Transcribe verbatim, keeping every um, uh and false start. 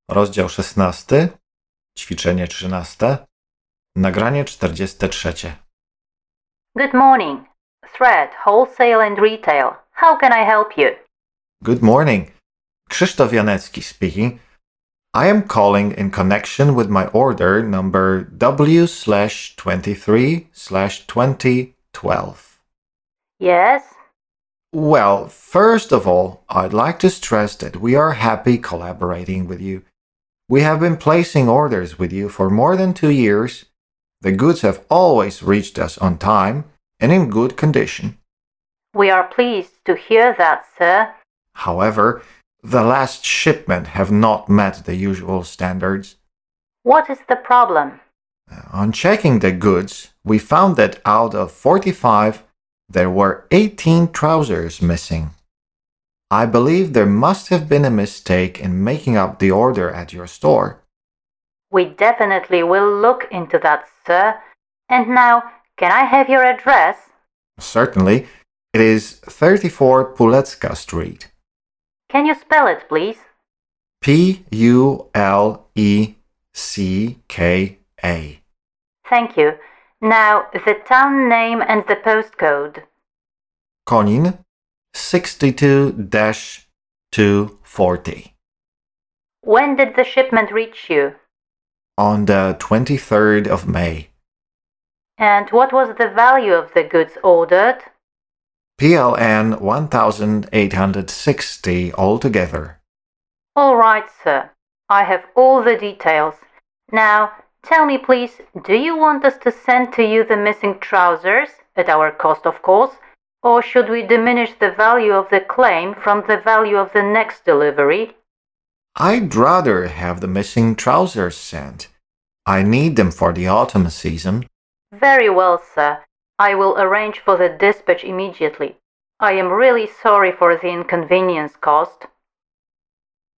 Rozdział szesnasty, ćwiczenie trzynaste, nagranie czterdzieste trzecie. Good morning. Thread, wholesale and retail. How can I help you? Good morning. Krzysztof Janecki speaking. I am calling in connection with my order number W slash twenty-three slash twenty twelve. Yes? Well, first of all, I'd like to stress that we are happy collaborating with you. We have been placing orders with you for more than two years. The goods have always reached us on time and in good condition. We are pleased to hear that, sir. However, the last shipment have not met the usual standards. What is the problem? On checking the goods, we found that out of forty-five, there were eighteen trousers missing. I believe there must have been a mistake in making up the order at your store. We definitely will look into that, sir. And now, can I have your address? Certainly, it is thirty-four Pulecka Street. Can you spell it, please? P U L E C K A. Thank you. Now, the town name and the postcode. Konin, sixty-two dash two forty. When did the shipment reach you? On the twenty-third of May. And what was the value of the goods ordered? P L N one thousand eight hundred sixty altogether. All right, sir. I have all the details. Now, tell me, please, do you want us to send to you the missing trousers, at our cost, of course, or should we diminish the value of the claim from the value of the next delivery? I'd rather have the missing trousers sent. I need them for the autumn season. Very well, sir. I will arrange for the dispatch immediately. I am really sorry for the inconvenience caused.